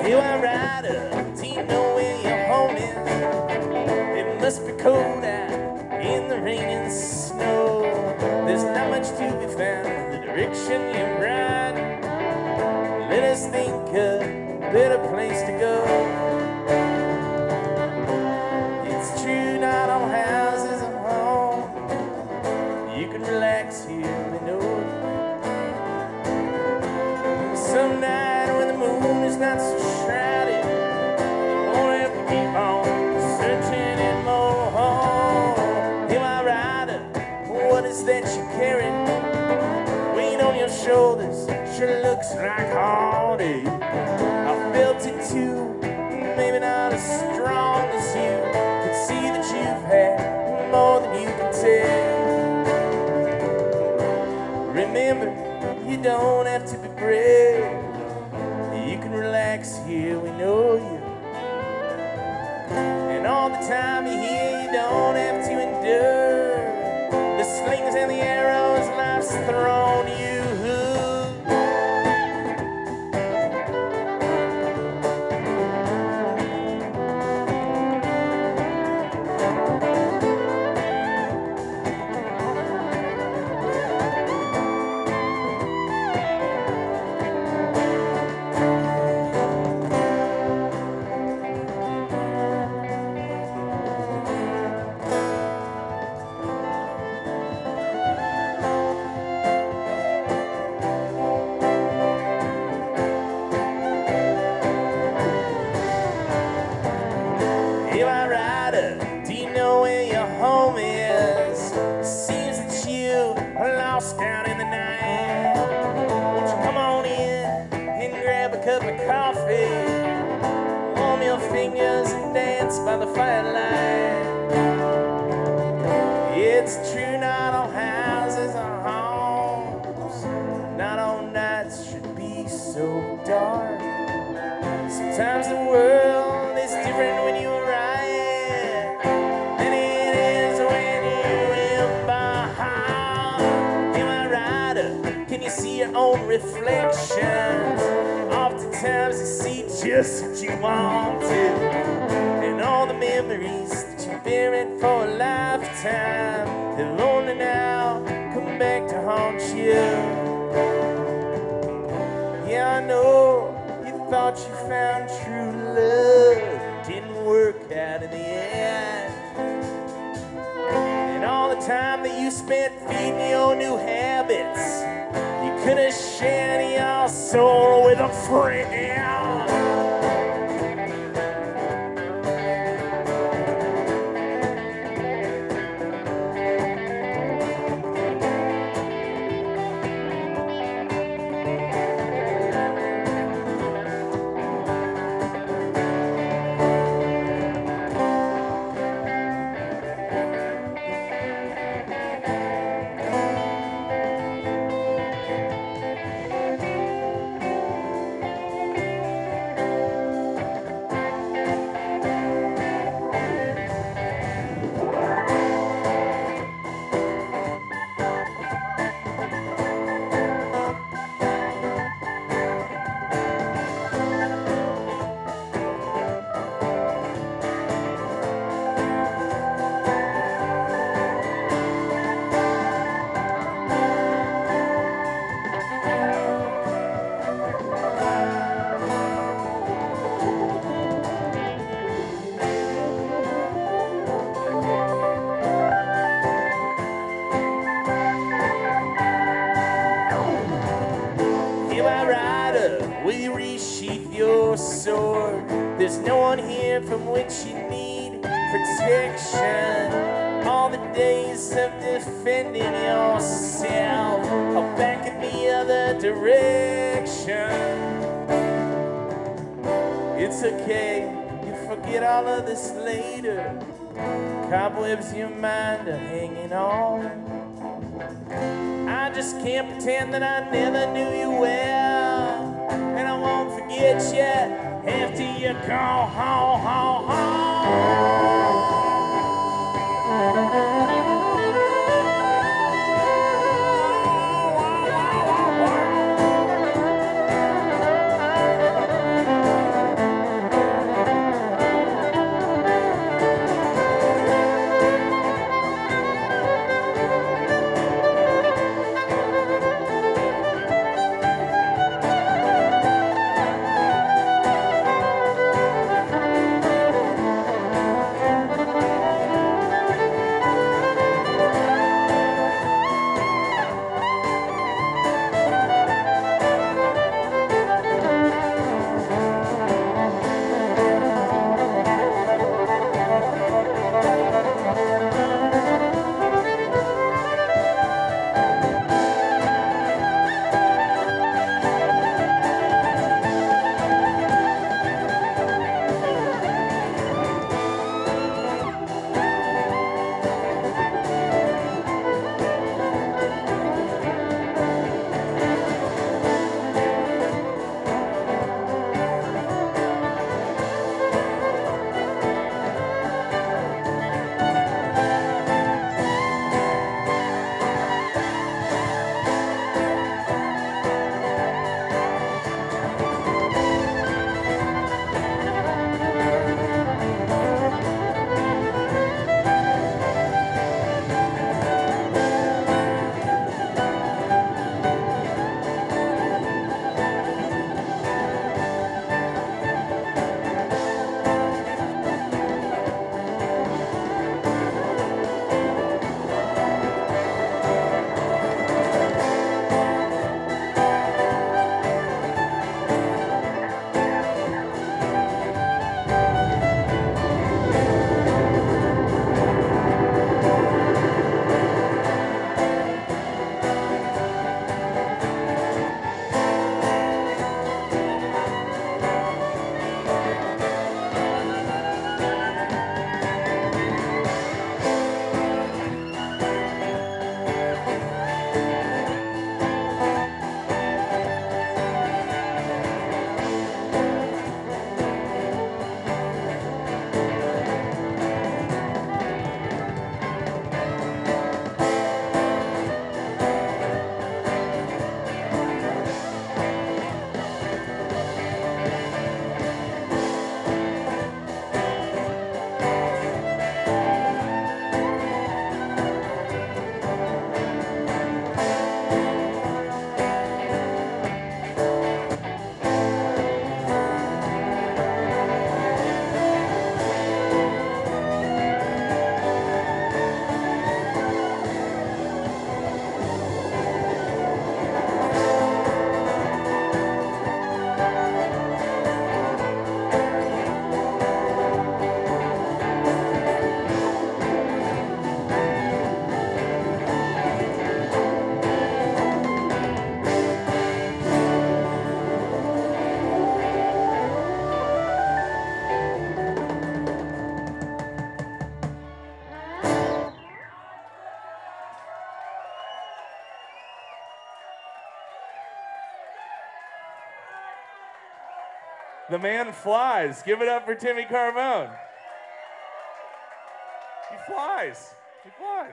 You are rider, do you know where your home is? It must be cold out in the rain and snow. There's not much to be found in the direction you ride. Let us think a better place to go. It's true, not all houses are home. You can relax here, we know. Some night when the moon is not so shrouded, won't have to keep on searching and more home. Hey, my rider, what is that you're carrying? Weight on your shoulders, sure looks like heartache. I felt it too, maybe not as strong as you. Can see that you've had more than you can tell. Remember, you don't have to be brave. You can relax here, we know you. And all the time you're here, you don't have to endure the slings and the arrows life's thrown you. Do you know where your home is? Seems that you are lost out in the night. Won't you come on in and grab a cup of coffee? Warm your fingers and dance by the firelight. It's true, not all houses are homes. Not all nights should be so dark. Sometimes the world is different when you arrive. See your own reflections. Oftentimes you see just what you want to, and all the memories that you buried for a lifetime, they'll only now come back to haunt you. Yeah, I know you thought you found true love, didn't work out in the end. And all the time that you spent feeding your new habits, could have shared your soul with a friend. Will you resheath your sword? There's no one here from which you need protection. All the days of defending yourself are back in the other direction. It's okay, you forget all of this later. Cobwebs in your mind are hanging on. I just can't pretend that I never knew you well, and I won't forget you after you go home, home, home. The man flies. Give it up for Timmy Carbone. He flies. He flies.